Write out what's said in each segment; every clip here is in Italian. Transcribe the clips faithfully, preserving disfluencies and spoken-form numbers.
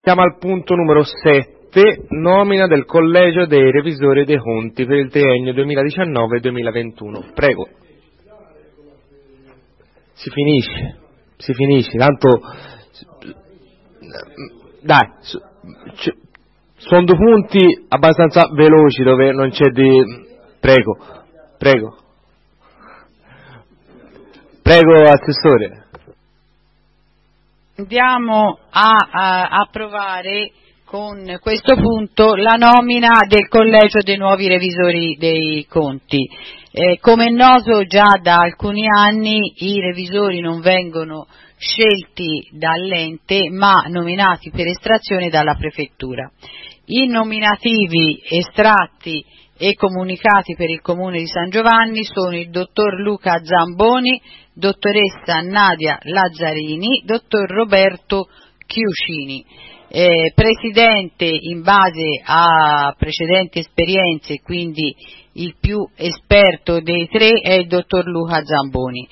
Siamo al punto numero sette, nomina del Collegio dei Revisori dei Conti per il triennio duemiladiciannove duemilaventuno. Prego. Si finisce, si finisce, tanto... Dai, sono due punti abbastanza veloci dove non c'è di... Prego, prego. Prego, Assessore. Andiamo a, a approvare con questo punto la nomina del Collegio dei nuovi revisori dei conti. Eh, come è noto già da alcuni anni i revisori non vengono scelti dall'ente ma nominati per estrazione dalla prefettura. I nominativi estratti e comunicati per il Comune di San Giovanni sono il dottor Luca Zamboni, dottoressa Nadia Lazzarini, dottor Roberto Chiuscini. Eh, presidente in base a precedenti esperienze, quindi il più esperto dei tre è il dottor Luca Zamboni.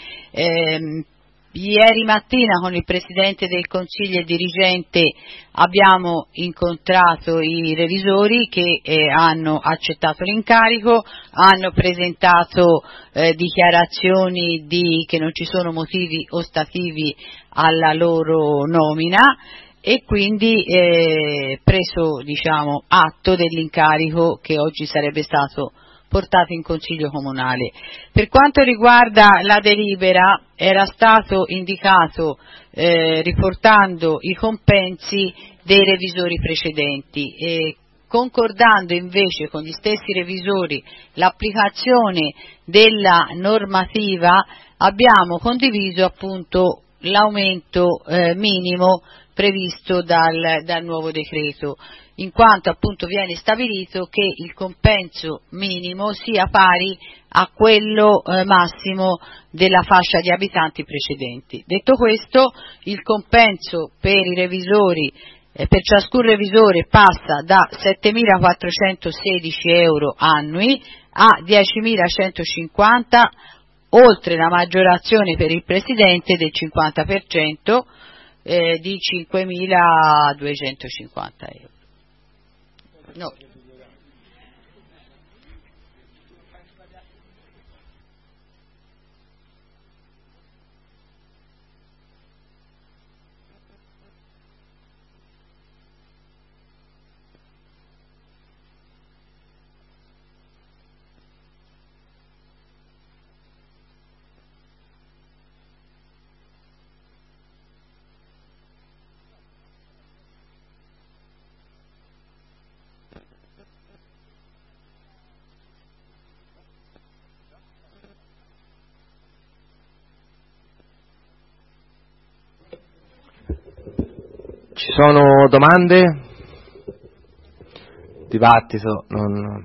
Eh, Ieri mattina con il Presidente del Consiglio e dirigente abbiamo incontrato i revisori che eh, hanno accettato l'incarico, hanno presentato eh, dichiarazioni di che non ci sono motivi ostativi alla loro nomina e quindi eh, preso diciamo, atto dell'incarico che oggi sarebbe stato portato in Consiglio Comunale. Per quanto riguarda la delibera era stato indicato eh, riportando i compensi dei revisori precedenti e concordando invece con gli stessi revisori l'applicazione della normativa abbiamo condiviso appunto l'aumento eh, minimo previsto dal, dal nuovo decreto, in quanto appunto viene stabilito che il compenso minimo sia pari a quello eh, massimo della fascia di abitanti precedenti. Detto questo, il compenso per i revisori, eh, per ciascun revisore passa da settemilaquattrocentosedici euro annui a diecimilacentocinquanta, oltre la maggiorazione per il Presidente del cinquanta per cento eh, di cinquemiladuecentocinquanta euro. No. Ci sono domande? Dibattito? Non...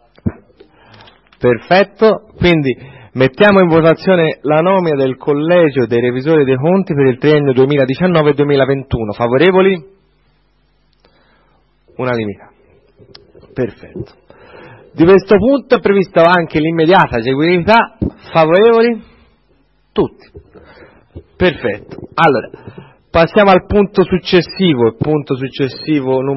Perfetto, quindi mettiamo in votazione la nomina del Collegio dei Revisori dei Conti per il triennio duemiladiciannove duemilaventuno. Favorevoli? Unanimità. Perfetto. Di questo punto è prevista anche l'immediata eseguibilità. Favorevoli? Tutti. Perfetto. Allora, passiamo al punto successivo, il punto successivo numero